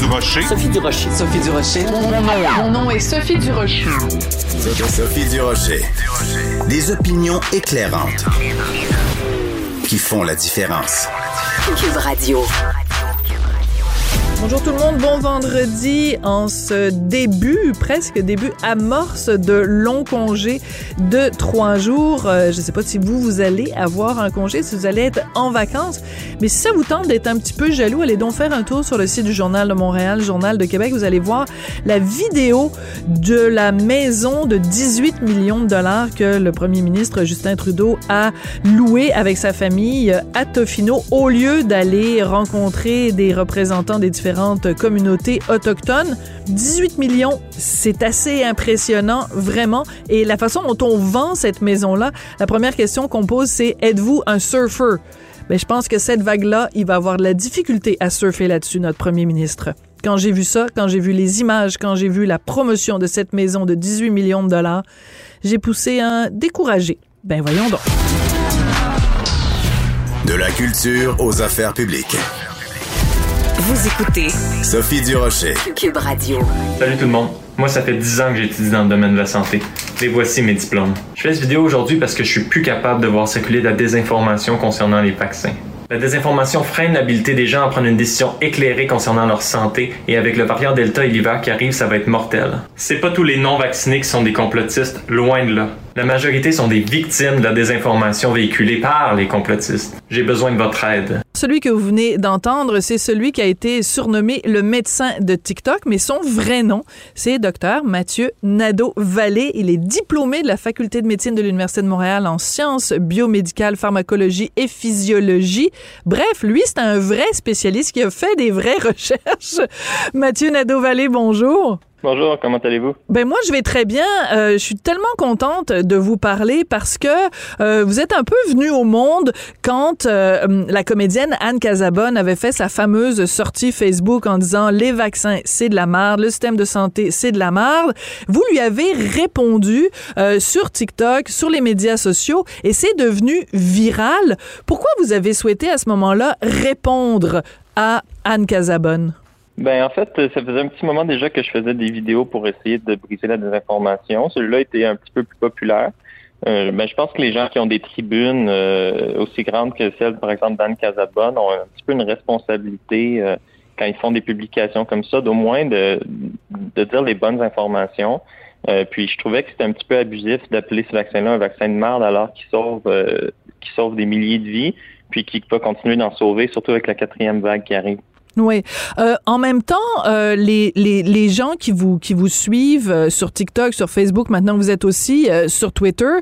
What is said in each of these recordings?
Durocher. Sophie Durocher. Sophie Durocher. Mon nom est Sophie Durocher. Sophie Durocher. Des opinions éclairantes qui font la différence. Cube Radio. Bonjour tout le monde, bon vendredi en ce presque début amorce de long congé de 3 jours. Je ne sais pas si vous allez avoir un congé, si vous allez être en vacances, mais si ça vous tente d'être un petit peu jaloux, allez donc faire un tour sur le site du Journal de Montréal, Journal de Québec. Vous allez voir la vidéo de la maison de 18 millions de dollars que le premier ministre Justin Trudeau a louée avec sa famille à Tofino au lieu d'aller rencontrer des représentants des différentes communautés autochtones. 18 millions, c'est assez impressionnant, vraiment. Et la façon dont on vend cette maison-là, la première question qu'on pose, c'est « Êtes-vous un surfeur? » Ben, je pense que cette vague-là, il va avoir de la difficulté à surfer là-dessus, notre premier ministre. Quand j'ai vu ça, quand j'ai vu les images, quand j'ai vu la promotion de cette maison de 18 millions de dollars, j'ai poussé un découragé. Ben voyons donc. De la culture aux affaires publiques. Vous écoutez Sophie Durocher. Cube Radio. Salut tout le monde. Moi, ça fait 10 ans que j'étudie dans le domaine de la santé. Et voici mes diplômes. Je fais cette vidéo aujourd'hui parce que je suis plus capable de voir circuler de la désinformation concernant les vaccins. La désinformation freine l'habilité des gens à prendre une décision éclairée concernant leur santé, et avec le variant Delta et l'hiver qui arrive, ça va être mortel. C'est pas tous les non-vaccinés qui sont des complotistes, loin de là. La majorité sont des victimes de la désinformation véhiculée par les complotistes. J'ai besoin de votre aide. Celui que vous venez d'entendre, c'est celui qui a été surnommé le médecin de TikTok, mais son vrai nom, c'est Dr Mathieu Nadeau-Vallée. Il est diplômé de la Faculté de médecine de l'Université de Montréal en sciences biomédicales, pharmacologie et physiologie. Bref, lui, c'est un vrai spécialiste qui a fait des vraies recherches. Mathieu Nadeau-Vallée, bonjour. Bonjour, comment allez-vous? Ben moi, je vais très bien. Je suis tellement contente de vous parler parce que vous êtes un peu venu au monde quand la comédienne Anne Casabonne avait fait sa fameuse sortie Facebook en disant « Les vaccins, c'est de la merde. Le système de santé, c'est de la merde. » Vous lui avez répondu sur TikTok, sur les médias sociaux, et c'est devenu viral. Pourquoi vous avez souhaité à ce moment-là répondre à Anne Casabonne? Ben en fait, ça faisait un petit moment déjà que je faisais des vidéos pour essayer de briser la désinformation. Celui-là était un petit peu plus populaire. Je pense que les gens qui ont des tribunes aussi grandes que celle, par exemple, d'Anne Casabonne, ont un petit peu une responsabilité quand ils font des publications comme ça, d'au moins de dire les bonnes informations. Puis je trouvais que c'était un petit peu abusif d'appeler ce vaccin-là un vaccin de merde alors qu'il sauve des milliers de vies, puis qu'il va continuer d'en sauver, surtout avec la 4e vague qui arrive. Oui. En même temps, les gens qui vous suivent sur TikTok, sur Facebook, maintenant vous êtes aussi sur Twitter,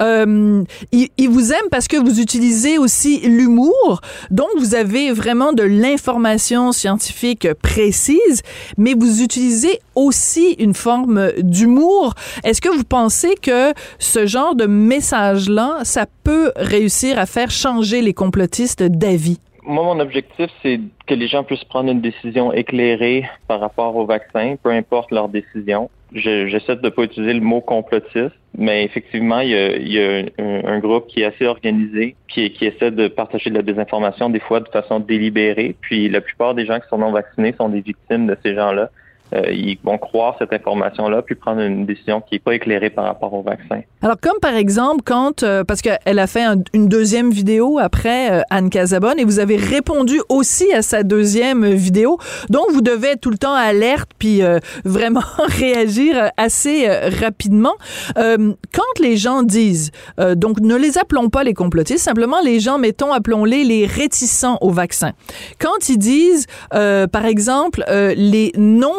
ils vous aiment parce que vous utilisez aussi l'humour. Donc, vous avez vraiment de l'information scientifique précise, mais vous utilisez aussi une forme d'humour. Est-ce que vous pensez que ce genre de message-là, ça peut réussir à faire changer les complotistes d'avis? Moi, mon objectif, c'est que les gens puissent prendre une décision éclairée par rapport au vaccin, peu importe leur décision. J'essaie de ne pas utiliser le mot complotiste, mais effectivement, il y a un groupe qui est assez organisé, qui essaie de partager de la désinformation, des fois de façon délibérée. Puis la plupart des gens qui sont non vaccinés sont des victimes de ces gens-là. Ils vont croire cette information-là puis prendre une décision qui n'est pas éclairée par rapport au vaccin. Alors, comme par exemple, quand, parce qu'elle a fait une deuxième vidéo après Anne Casabonne et vous avez répondu aussi à sa deuxième vidéo, donc vous devez être tout le temps alerte puis vraiment réagir assez rapidement. Quand les gens disent, donc ne les appelons pas les complotistes, simplement les gens, appelons-les les réticents au vaccin. Quand ils disent, par exemple, les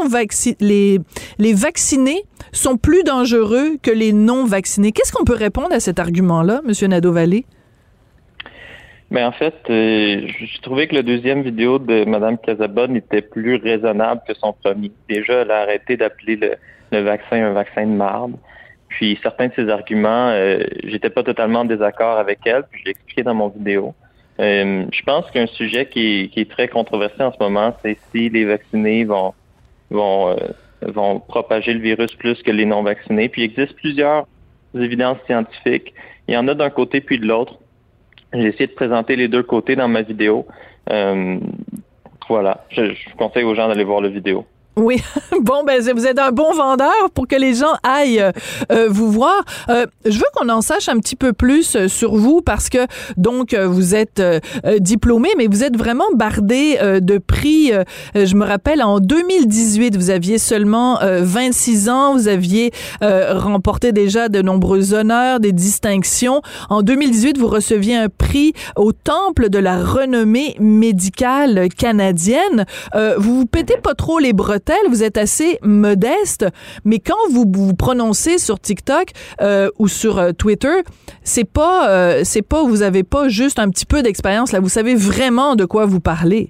vaccinés sont plus dangereux que les non-vaccinés. Qu'est-ce qu'on peut répondre à cet argument-là, M. Nadeau-Vallée? En fait, j'ai trouvé que la deuxième vidéo de Mme Casabonne était plus raisonnable que son premier. Déjà, elle a arrêté d'appeler le vaccin un vaccin de marde. Puis certains de ses arguments, j'étais pas totalement en désaccord avec elle, puis je l'ai expliqué dans mon vidéo. Je pense qu'un sujet qui est très controversé en ce moment, c'est si les vaccinés vont propager le virus plus que les non-vaccinés. Puis il existe plusieurs évidences scientifiques. Il y en a d'un côté puis de l'autre. J'ai essayé de présenter les deux côtés dans ma vidéo. Voilà, je conseille aux gens d'aller voir la vidéo. Oui, bon, ben vous êtes un bon vendeur pour que les gens aillent vous voir. Je veux qu'on en sache un petit peu plus sur vous parce que, donc, vous êtes diplômé, mais vous êtes vraiment bardé de prix. Je me rappelle, en 2018, vous aviez seulement 26 ans, vous aviez remporté déjà de nombreux honneurs, des distinctions. En 2018, vous receviez un prix au Temple de la renommée médicale canadienne. Vous vous pétez pas trop les bretelles, vous êtes assez modeste, mais quand vous vous prononcez sur TikTok ou sur Twitter, c'est pas, vous avez pas juste un petit peu d'expérience là, vous savez vraiment de quoi vous parlez.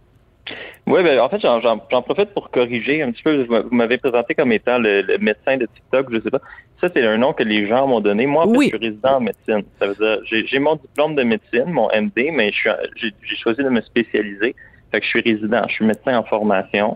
Oui, ben en fait, j'en profite pour corriger un petit peu. Vous m'avez présenté comme étant le médecin de TikTok, je sais pas. Ça, c'est un nom que les gens m'ont donné. Moi, en fait, je suis résident en médecine. Ça veut dire, j'ai mon diplôme de médecine, mon MD, mais j'ai choisi de me spécialiser. Fait que je suis résident, je suis médecin en formation.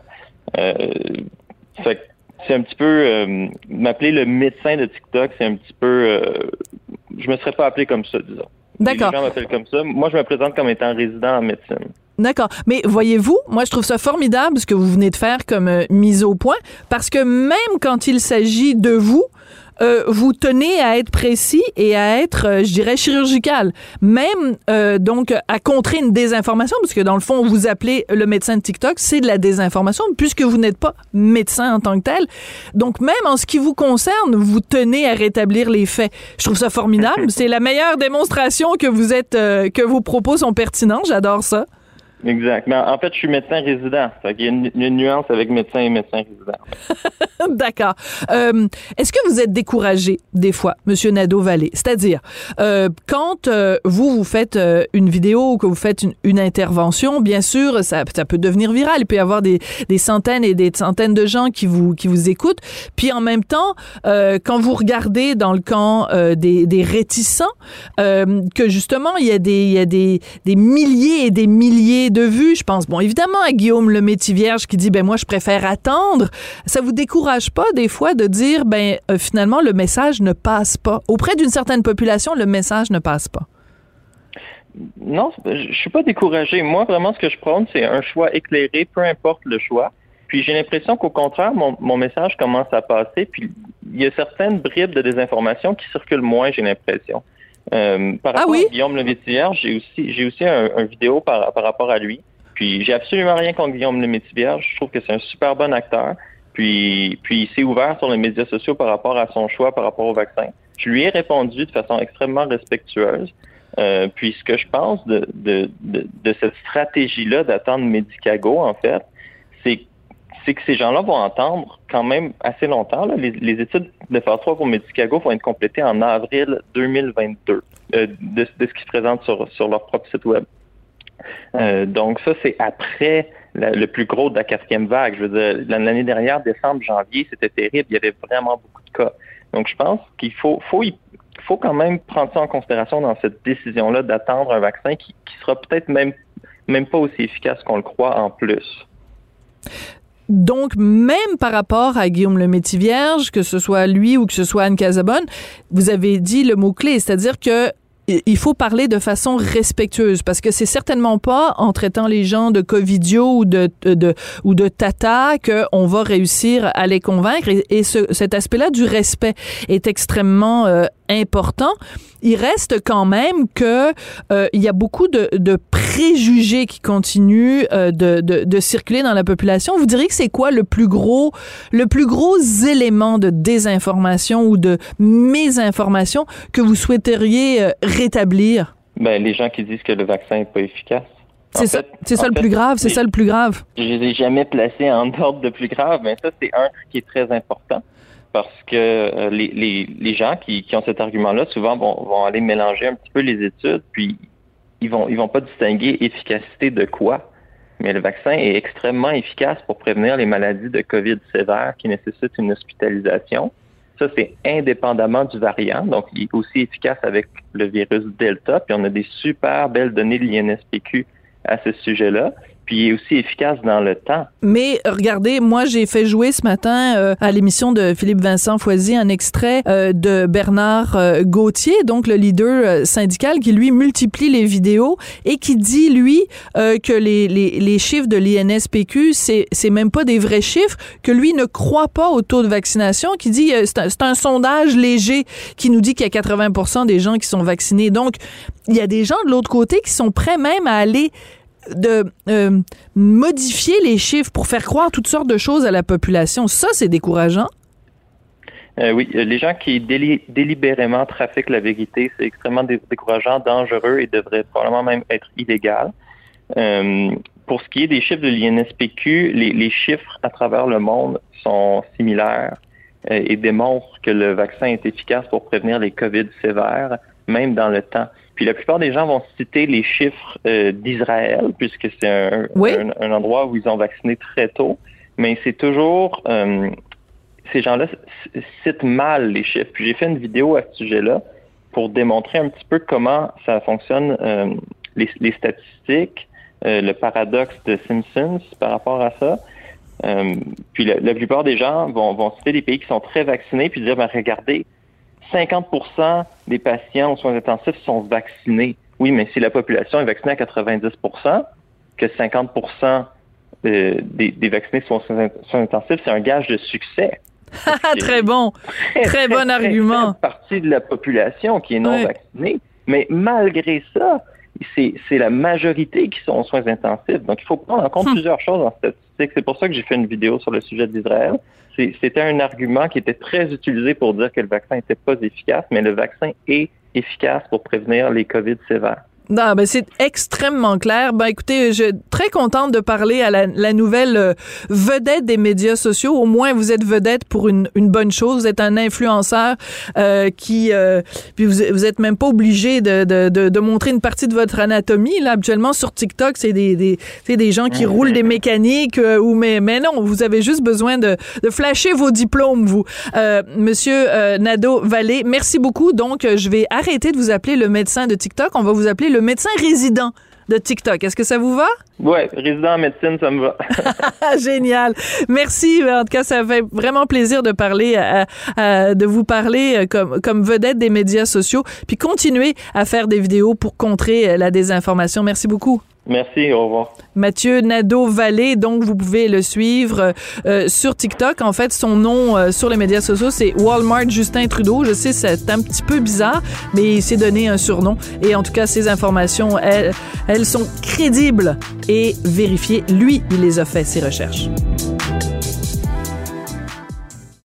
Fait que c'est un petit peu m'appeler le médecin de TikTok, c'est un petit peu je me serais pas appelé comme ça, disons. D'accord. Les gens m'appellent comme ça. Moi, je me présente comme étant résident en médecine. D'accord. Mais voyez-vous, moi, je trouve ça formidable ce que vous venez de faire comme mise au point, parce que même quand il s'agit de vous, vous tenez à être précis et à être, je dirais, chirurgical. Même, donc, à contrer une désinformation, parce que dans le fond, vous appelez le médecin de TikTok, c'est de la désinformation, puisque vous n'êtes pas médecin en tant que tel. Donc, même en ce qui vous concerne, vous tenez à rétablir les faits. Je trouve ça formidable. C'est la meilleure démonstration que vous êtes, que vos propos sont pertinents. J'adore ça. Exact. Mais en fait, je suis médecin résident. Fait qu'il y a une nuance avec médecin et médecin résident. D'accord. Est-ce que vous êtes découragé des fois, Monsieur Nadeau-Vallée? C'est-à-dire, quand vous faites une vidéo ou que vous faites une intervention, bien sûr, ça peut devenir viral. Il peut y avoir des centaines et des centaines de gens qui vous écoutent. Puis en même temps, quand vous regardez dans le camp des réticents, que justement, il y a des milliers et des milliers de vues. Je pense, bon, évidemment, à Guillaume Lemaitre-Vierge qui dit, ben moi, je préfère attendre. Ça vous décourage pas, des fois, de dire, ben finalement, le message ne passe pas. Auprès d'une certaine population, le message ne passe pas. Non, je suis pas découragé. Moi, vraiment, ce que je prône, c'est un choix éclairé, peu importe le choix. Puis j'ai l'impression qu'au contraire, mon message commence à passer. Puis il y a certaines bribes de désinformation qui circulent moins, j'ai l'impression. Par rapport à Guillaume Lemaitre-Vierge, j'ai aussi un vidéo par rapport à lui. Puis j'ai absolument rien contre Guillaume Lemaitre-Vierge. Je trouve que c'est un super bon acteur. Puis il s'est ouvert sur les médias sociaux par rapport à son choix, par rapport au vaccin. Je lui ai répondu de façon extrêmement respectueuse. Puis ce que je pense de cette stratégie-là d'attendre Medicago, en fait, c'est que ces gens-là vont entendre quand même assez longtemps. Là. Les études de phase 3 pour Medicago vont être complétées en avril 2022 de ce qu'ils se présentent sur leur propre site web. Donc ça, c'est après le plus gros de la 4e vague. Je veux dire, l'année dernière, décembre, janvier, c'était terrible. Il y avait vraiment beaucoup de cas. Donc je pense qu'il faut quand même prendre ça en considération dans cette décision-là d'attendre un vaccin qui sera peut-être même pas aussi efficace qu'on le croit en plus. Donc, même par rapport à Guillaume Lemaitre-Vierge, que ce soit lui ou que ce soit Anne Casabonne, vous avez dit le mot-clé, c'est-à-dire que il faut parler de façon respectueuse parce que c'est certainement pas en traitant les gens de covidio ou de tata qu'on va réussir à les convaincre et cet aspect-là du respect est extrêmement important. Il reste quand même que il y a beaucoup de préjugés qui continuent de circuler dans la population. Vous diriez que c'est quoi le plus gros élément de désinformation ou de mésinformation que vous souhaiteriez rétablir? Ben, les gens qui disent que le vaccin n'est pas efficace. C'est ça le plus grave. Je les ai jamais placés en ordre de plus grave, mais ça, c'est un qui est très important. Parce que les gens qui ont cet argument-là, souvent vont aller mélanger un petit peu les études, puis ils vont pas distinguer efficacité de quoi. Mais le vaccin est extrêmement efficace pour prévenir les maladies de COVID sévères qui nécessitent une hospitalisation. Ça, c'est indépendamment du variant. Donc, il est aussi efficace avec le virus Delta. Puis, on a des super belles données de l'INSPQ à ce sujet-là. puis il est aussi efficace dans le temps. Mais regardez, moi j'ai fait jouer ce matin à l'émission de Philippe Vincent Foisy un extrait de Bernard Gauthier, donc le leader syndical, qui lui multiplie les vidéos et qui dit lui que les chiffres de l'INSPQ c'est même pas des vrais chiffres, que lui ne croit pas au taux de vaccination, qui dit c'est un sondage léger qui nous dit qu'il y a 80% des gens qui sont vaccinés. Donc il y a des gens de l'autre côté qui sont prêts même à aller modifier les chiffres pour faire croire toutes sortes de choses à la population. Ça, c'est décourageant. Oui, les gens qui délibérément trafiquent la vérité, c'est extrêmement décourageant, dangereux et devrait probablement même être illégal. Pour ce qui est des chiffres de l'INSPQ, les chiffres à travers le monde sont similaires et démontrent que le vaccin est efficace pour prévenir les COVID sévères, même dans le temps. Puis la plupart des gens vont citer les chiffres d'Israël, puisque c'est un endroit où ils ont vacciné très tôt, mais c'est toujours... ces gens-là citent mal les chiffres. Puis j'ai fait une vidéo à ce sujet-là pour démontrer un petit peu comment ça fonctionne, les statistiques, le paradoxe de Simpson par rapport à ça. Puis la plupart des gens vont citer des pays qui sont très vaccinés puis dire, regardez, 50% des patients aux soins intensifs sont vaccinés. Oui, mais si la population est vaccinée à 90%, que 50% des vaccinés sont aux soins intensifs, c'est un gage de succès. Très bon. Très bon argument. Une partie de la population qui est non vaccinée, mais malgré ça, c'est la majorité qui sont aux soins intensifs. Donc, il faut prendre en compte plusieurs choses en statistique. C'est pour ça que j'ai fait une vidéo sur le sujet d'Israël. C'était un argument qui était très utilisé pour dire que le vaccin n'était pas efficace, mais le vaccin est efficace pour prévenir les COVID sévères. Non, ben c'est extrêmement clair. Ben écoutez, je suis très contente de parler à la nouvelle vedette des médias sociaux. Au moins, vous êtes vedette pour une bonne chose. Vous êtes un influenceur puis vous êtes même pas obligé de montrer une partie de votre anatomie. Là, habituellement sur TikTok, c'est des gens qui roulent des mécaniques mais non, vous avez juste besoin de flasher vos diplômes, vous. Monsieur Nadeau-Vallée, merci beaucoup. Donc, je vais arrêter de vous appeler le médecin de TikTok. On va vous appeler le médecin résident de TikTok. Est-ce que ça vous va? Oui, résident en médecine, ça me va. Génial. Merci. En tout cas, ça fait vraiment plaisir de parler, de vous parler comme vedette des médias sociaux, puis continuer à faire des vidéos pour contrer la désinformation. Merci beaucoup. Merci, au revoir. Mathieu Nadeau-Vallée, donc vous pouvez le suivre sur TikTok. En fait, son nom sur les médias sociaux, c'est Walmart Justin Trudeau. Je sais, c'est un petit peu bizarre, mais il s'est donné un surnom. Et en tout cas, ces informations, elles sont crédibles et vérifiées. Lui, il les a fait, ces recherches.